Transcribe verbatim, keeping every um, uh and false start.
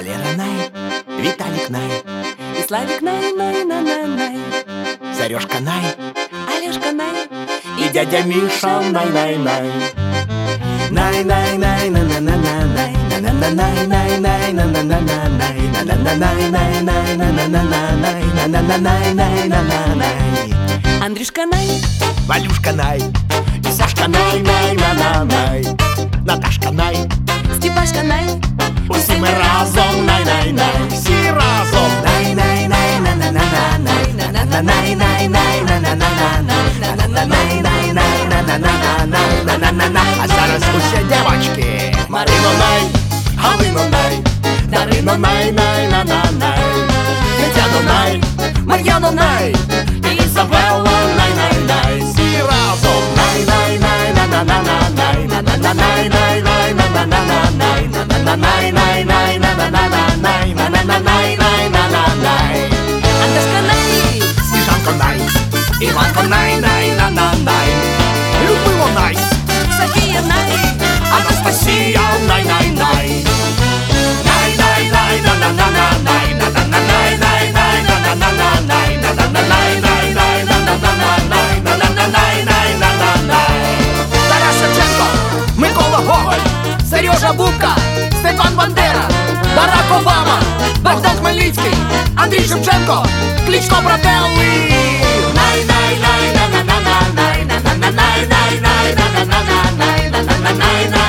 Валера Най, Виталик Най, и Славик Най, Най, Най, Най, Най, Сережка Най, Олежка Най, и дядя Миша Най, Най, Най. Най, Най, Най, на на на на Най, на на на Най, Най, Най, на на на на Най, на на на Най, Най, Най, на на на на Най, на на на Най, Най, на на Най. Андрюшка Най, Валюшка Най, и Сашка Най, Най, на на Най, Наташка Най, Степашка Най, усі ми разом Най, Най, Най, всі разом Най, Най, Най, на на на на Най, на на на Най, Най, Най, на на на на Най, на на на Най, Най, Най, на на на на Най, на на на на. А зараз усі дівочки. Марино Най, Галино Най, Дарино Най, Най, на на Най, Тетяно Най, Мар'яно Най, Ізабелла Най, Най, Най, всі разом Най, Най, Най, на на на на Най, на на на Най, Най, Най, на на на на Най, на на на Най, Най, Най, на на на на Най, на на на Най, Най, на на Най. Антошка Най, Сніжанко Най, Іванко Най, Най, на на Най, Людмила Най, Софія Най, Анастасія Най, Най, Най. Най, Най, Най, на на на на Най, на на на Най, Най, Най, на на на на Най, на на на Най, Най, Най, на на на на Най, на на на Най, Най, на на Най. Тарас Шевченко, Микола Гоголь, Сережа Бубка, Степан Бандера, Барак Обама, Богдан Хмельницький, Андрій Шевченко, Кличко Брателли. Най, Най, Най, на на на на Най, на на на Най, Най, Най, на на на на Най, на на на Най, Най.